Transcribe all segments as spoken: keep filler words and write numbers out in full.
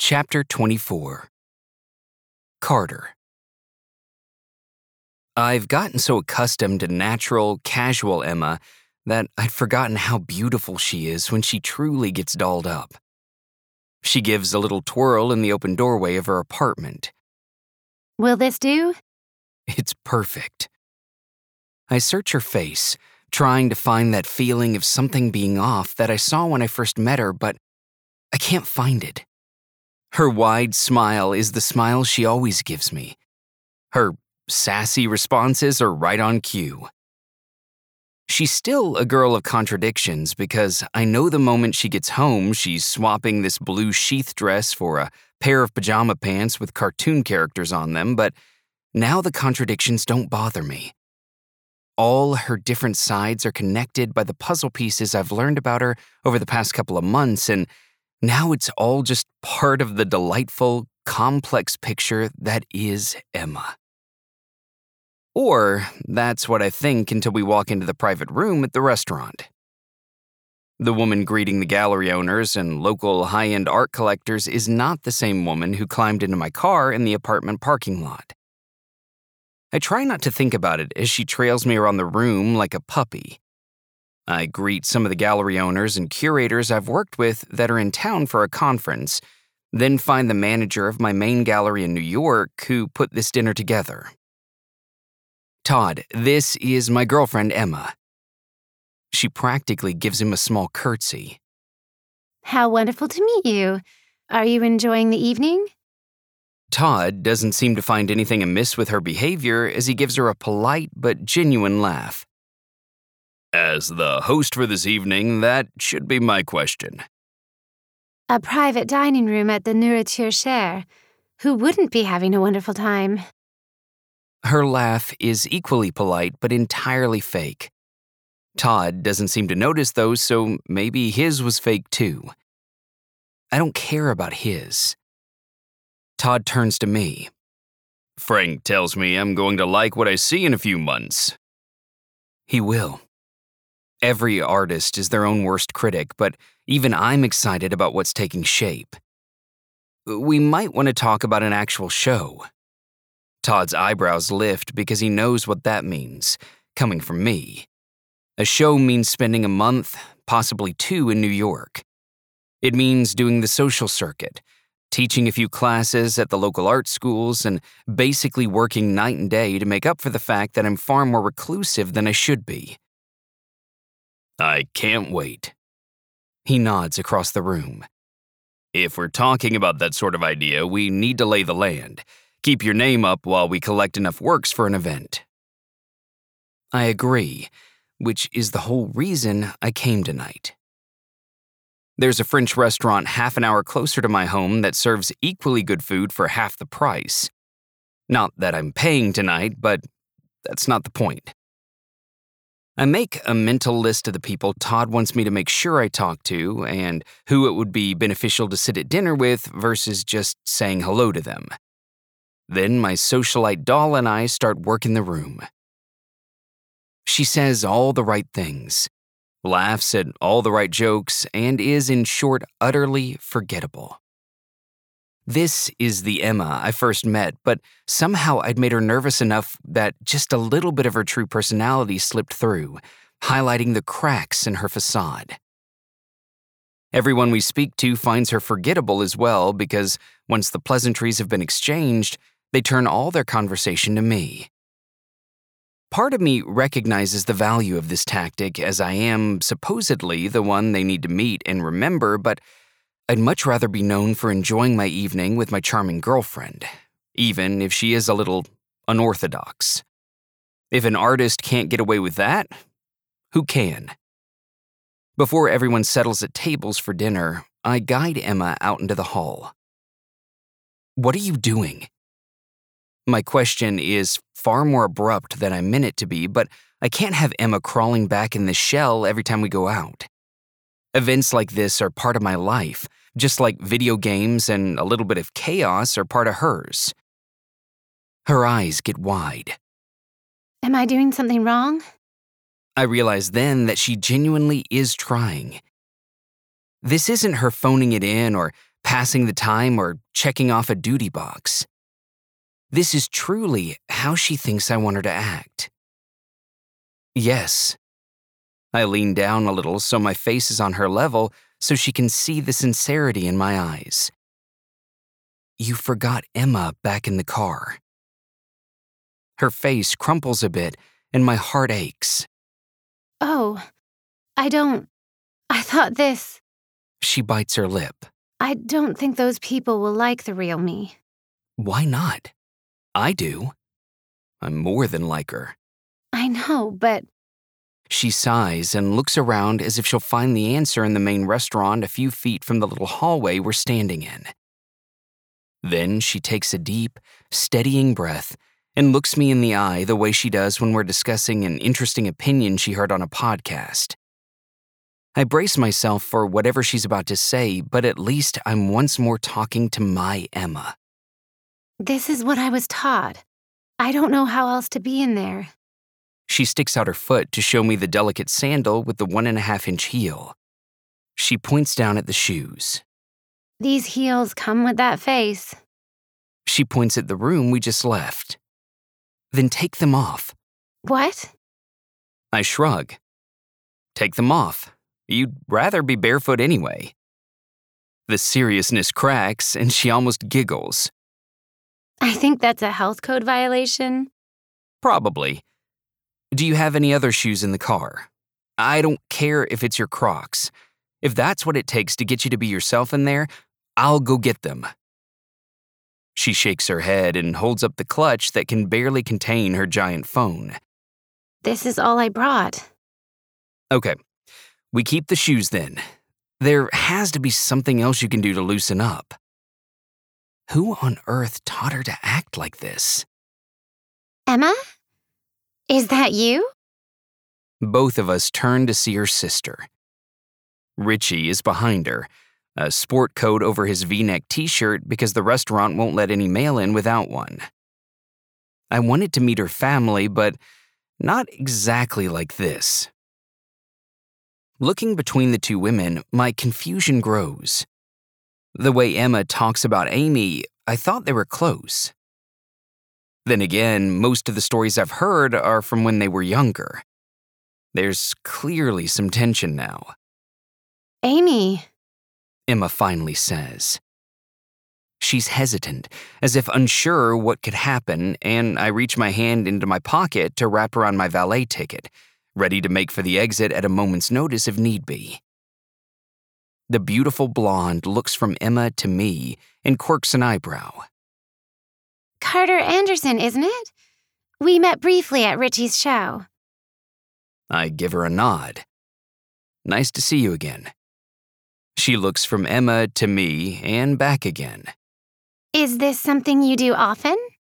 Chapter twenty-four. Carter. I've gotten so accustomed to natural, casual Emma that I'd forgotten how beautiful she is when she truly gets dolled up. She gives a little twirl in the open doorway of her apartment. Will this do? It's perfect. I search her face, trying to find that feeling of something being off that I saw when I first met her, but I can't find it. Her wide smile is the smile she always gives me. Her sassy responses are right on cue. She's still a girl of contradictions because I know the moment she gets home, she's swapping this blue sheath dress for a pair of pajama pants with cartoon characters on them, but now the contradictions don't bother me. All her different sides are connected by the puzzle pieces I've learned about her over the past couple of months, and now it's all just part of the delightful, complex picture that is Emma. Or that's what I think until we walk into the private room at the restaurant. The woman greeting the gallery owners and local high-end art collectors is not the same woman who climbed into my car in the apartment parking lot. I try not to think about it as she trails me around the room like a puppy. I greet some of the gallery owners and curators I've worked with that are in town for a conference, then find the manager of my main gallery in New York who put this dinner together. Todd, this is my girlfriend, Emma. She practically gives him a small curtsy. How wonderful to meet you. Are you enjoying the evening? Todd doesn't seem to find anything amiss with her behavior as he gives her a polite but genuine laugh. As the host for this evening, that should be my question. A private dining room at the Nourriture Cher. Who wouldn't be having a wonderful time? Her laugh is equally polite but entirely fake. Todd doesn't seem to notice though, so maybe his was fake too. I don't care about his. Todd turns to me. Frank tells me I'm going to like what I see in a few months. He will. Every artist is their own worst critic, but even I'm excited about what's taking shape. We might want to talk about an actual show. Todd's eyebrows lift because he knows what that means, coming from me. A show means spending a month, possibly two, in New York. It means doing the social circuit, teaching a few classes at the local art schools, and basically working night and day to make up for the fact that I'm far more reclusive than I should be. I can't wait. He nods across the room. If we're talking about that sort of idea, we need to lay the land. Keep your name up while we collect enough works for an event. I agree, which is the whole reason I came tonight. There's a French restaurant half an hour closer to my home that serves equally good food for half the price. Not that I'm paying tonight, but that's not the point. I make a mental list of the people Todd wants me to make sure I talk to and who it would be beneficial to sit at dinner with versus just saying hello to them. Then my socialite doll and I start working the room. She says all the right things, laughs at all the right jokes, and is, in short, utterly forgettable. This is the Emma I first met, but somehow I'd made her nervous enough that just a little bit of her true personality slipped through, highlighting the cracks in her facade. Everyone we speak to finds her forgettable as well because once the pleasantries have been exchanged, they turn all their conversation to me. Part of me recognizes the value of this tactic as I am supposedly the one they need to meet and remember, but I'd much rather be known for enjoying my evening with my charming girlfriend, even if she is a little unorthodox. If an artist can't get away with that, who can? Before everyone settles at tables for dinner, I guide Emma out into the hall. What are you doing? My question is far more abrupt than I meant it to be, but I can't have Emma crawling back in the shell every time we go out. Events like this are part of my life, just like video games and a little bit of chaos are part of hers. Her eyes get wide. Am I doing something wrong? I realize then that she genuinely is trying. This isn't her phoning it in or passing the time, or checking off a duty box. This is truly how she thinks I want her to act. Yes. I lean down a little so my face is on her level so she can see the sincerity in my eyes. You forgot Emma back in the car. Her face crumples a bit and my heart aches. Oh, I don't... I thought this... She bites her lip. I don't think those people will like the real me. Why not? I do. I'm more than like her. I know, but... She sighs and looks around as if she'll find the answer in the main restaurant a few feet from the little hallway we're standing in. Then she takes a deep, steadying breath and looks me in the eye the way she does when we're discussing an interesting opinion she heard on a podcast. I brace myself for whatever she's about to say, but at least I'm once more talking to my Emma. This is what I was taught. I don't know how else to be in there. She sticks out her foot to show me the delicate sandal with the one and a half inch heel. She points down at the shoes. These heels come with that face. She points at the room we just left. Then take them off. What? I shrug. Take them off. You'd rather be barefoot anyway. The seriousness cracks and she almost giggles. I think that's a health code violation. Probably. Do you have any other shoes in the car? I don't care if it's your Crocs. If that's what it takes to get you to be yourself in there, I'll go get them. She shakes her head and holds up the clutch that can barely contain her giant phone. This is all I brought. Okay, we keep the shoes then. There has to be something else you can do to loosen up. Who on earth taught her to act like this? Emma? Is that you? Both of us turn to see her sister. Richie is behind her, a sport coat over his V-neck t-shirt because the restaurant won't let any mail in without one. I wanted to meet her family, but not exactly like this. Looking between the two women, my confusion grows. The way Emma talks about Amy, I thought they were close. Then again, most of the stories I've heard are from when they were younger. There's clearly some tension now. Amy, Emma finally says. She's hesitant, as if unsure what could happen, and I reach my hand into my pocket to wrap around my valet ticket, ready to make for the exit at a moment's notice if need be. The beautiful blonde looks from Emma to me and quirks an eyebrow. Carter Anderson, isn't it? We met briefly at Richie's show. I give her a nod. Nice to see you again. She looks from Emma to me and back again. Is this something you do often?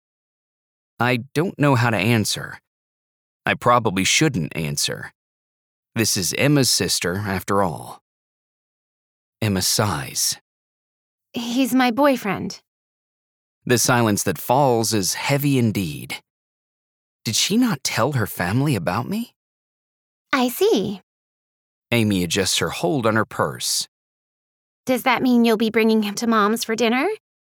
I don't know how to answer. I probably shouldn't answer. This is Emma's sister, after all. Emma sighs. He's my boyfriend. The silence that falls is heavy indeed. Did she not tell her family about me? I see. Amy adjusts her hold on her purse. Does that mean you'll be bringing him to Mom's for dinner?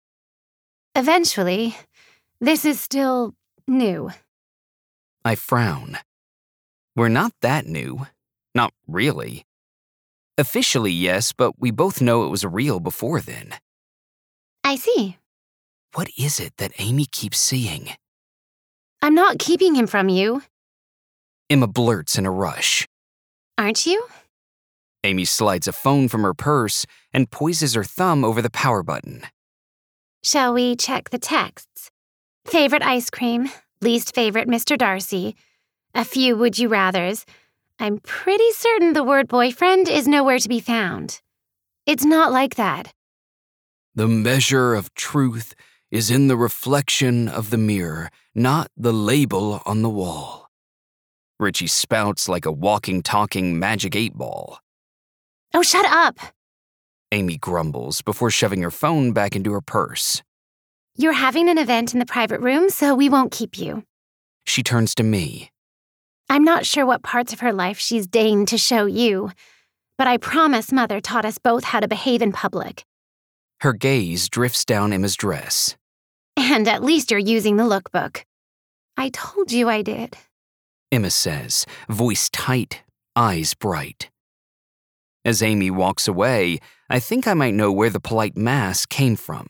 Eventually. This is still new. I frown. We're not that new. Not really. Officially, yes, but we both know it was real before then. I see. What is it that Amy keeps seeing? I'm not keeping him from you. Emma blurts in a rush. Aren't you? Amy slides a phone from her purse and poises her thumb over the power button. Shall we check the texts? Favorite ice cream, least favorite Mister Darcy, a few would you rathers. I'm pretty certain the word boyfriend is nowhere to be found. It's not like that. The measure of truth is in the reflection of the mirror, not the label on the wall. Richie spouts like a walking, talking magic eight ball. Oh, shut up! Amy grumbles before shoving her phone back into her purse. You're having an event in the private room, so we won't keep you. She turns to me. I'm not sure what parts of her life she's deigned to show you, but I promise Mother taught us both how to behave in public. Her gaze drifts down Emma's dress. And at least you're using the lookbook. I told you I did. Emma says, voice tight, eyes bright. As Amy walks away, I think I might know where the polite mask came from.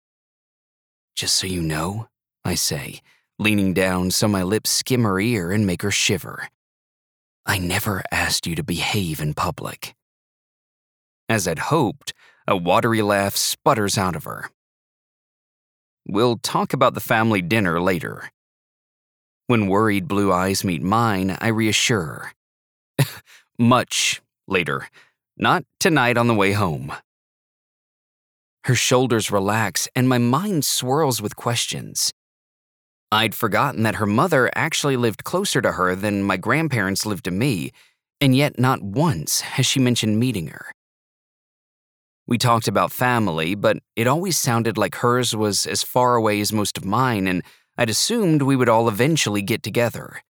Just so you know, I say, leaning down so my lips skim her ear and make her shiver. I never asked you to behave in public. As I'd hoped, a watery laugh sputters out of her. We'll talk about the family dinner later. When worried blue eyes meet mine, I reassure her. Much later, not tonight on the way home. Her shoulders relax and my mind swirls with questions. I'd forgotten that her mother actually lived closer to her than my grandparents lived to me, and yet not once has she mentioned meeting her. We talked about family, but it always sounded like hers was as far away as most of mine, and I'd assumed we would all eventually get together.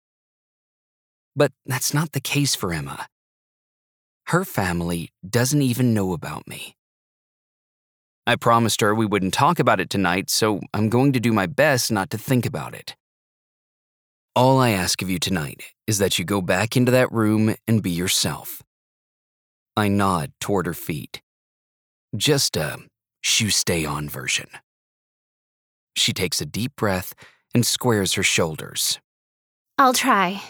But that's not the case for Emma. Her family doesn't even know about me. I promised her we wouldn't talk about it tonight, so I'm going to do my best not to think about it. All I ask of you tonight is that you go back into that room and be yourself. I nod toward her feet. Just a shoe stay on version. She takes a deep breath and squares her shoulders. I'll try.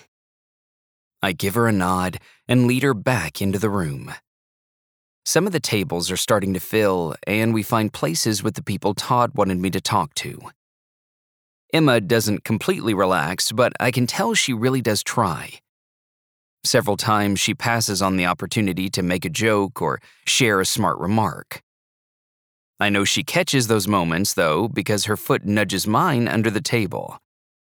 I give her a nod and lead her back into the room. Some of the tables are starting to fill, and we find places with the people Todd wanted me to talk to. Emma doesn't completely relax, but I can tell she really does try. Several times she passes on the opportunity to make a joke or share a smart remark. I know she catches those moments, though, because her foot nudges mine under the table.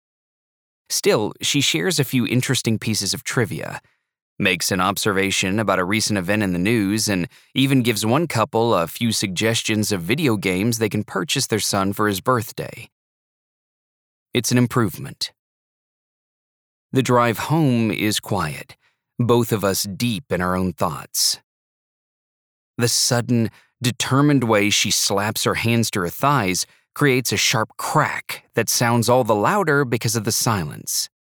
Still, she shares a few interesting pieces of trivia, makes an observation about a recent event in the news, and even gives one couple a few suggestions of video games they can purchase their son for his birthday. It's an improvement. The drive home is quiet, both of us deep in our own thoughts. The sudden, determined way she slaps her hands to her thighs creates a sharp crack that sounds all the louder because of the silence.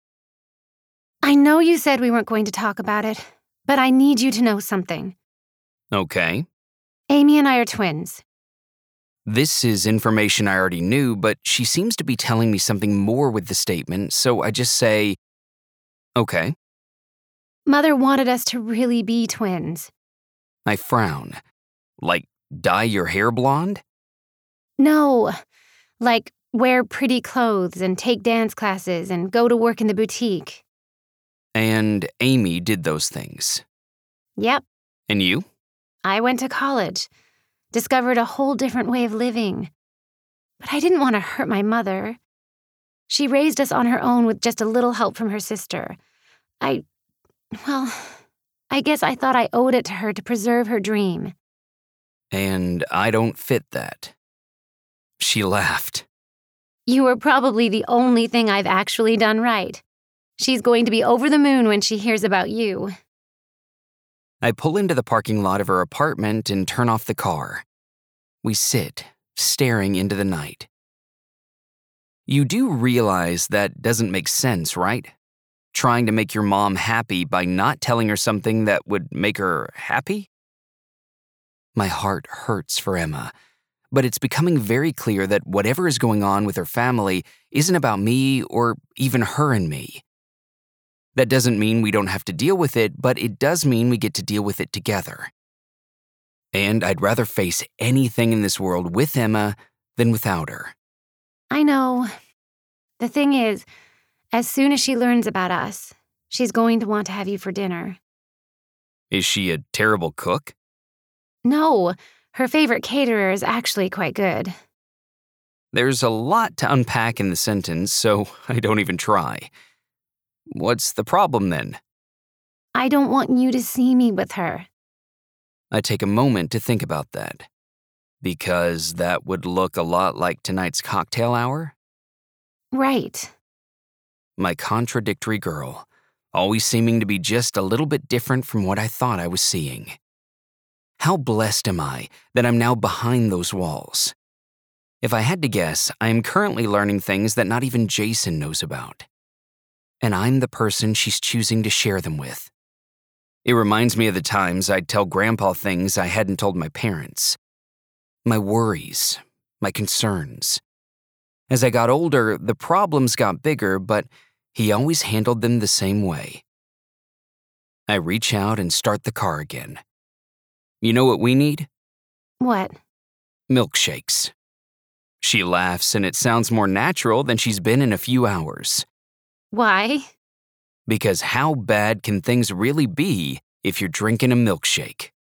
I know you said we weren't going to talk about it, but I need you to know something. Okay. Amy and I are twins. This is information I already knew, but she seems to be telling me something more with the statement, so I just say, okay. Mother wanted us to really be twins. I frown. Like, dye your hair blonde? No, like wear pretty clothes and take dance classes and go to work in the boutique. And Amy did those things. Yep. And you? I went to college, discovered a whole different way of living. But I didn't want to hurt my mother. She raised us on her own with just a little help from her sister. I, well, I guess I thought I owed it to her to preserve her dream. And I don't fit that. She laughed. You were probably the only thing I've actually done right. She's going to be over the moon when she hears about you. I pull into the parking lot of her apartment and turn off the car. We sit, staring into the night. You do realize that doesn't make sense, right? Trying to make your mom happy by not telling her something that would make her happy? My heart hurts for Emma, but it's becoming very clear that whatever is going on with her family isn't about me or even her and me. That doesn't mean we don't have to deal with it, but it does mean we get to deal with it together. And I'd rather face anything in this world with Emma than without her. I know. The thing is, as soon as she learns about us, she's going to want to have you for dinner. Is she a terrible cook? No, her favorite caterer is actually quite good. There's a lot to unpack in the sentence, so I don't even try. What's the problem then? I don't want you to see me with her. I take a moment to think about that. Because that would look a lot like tonight's cocktail hour? Right. My contradictory girl, always seeming to be just a little bit different from what I thought I was seeing. How blessed am I that I'm now behind those walls? If I had to guess, I am currently learning things that not even Jason knows about. And I'm the person she's choosing to share them with. It reminds me of the times I'd tell Grandpa things I hadn't told my parents. My worries, my concerns. As I got older, the problems got bigger, but he always handled them the same way. I reach out and start the car again. You know what we need? What? Milkshakes. She laughs, and it sounds more natural than she's been in a few hours. Why? Because how bad can things really be if you're drinking a milkshake?